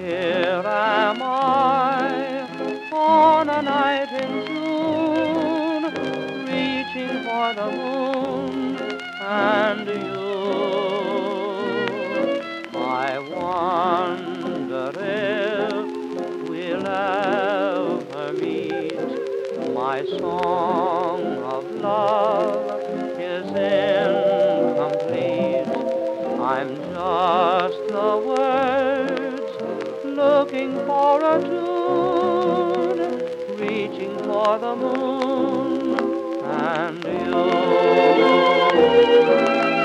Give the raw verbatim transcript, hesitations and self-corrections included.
Here am I on a night in June, reaching for the moon and you. I wonder if we'll ever meet. My song of love is incomplete. I'm just the words looking for a tune, reaching for the moon and you.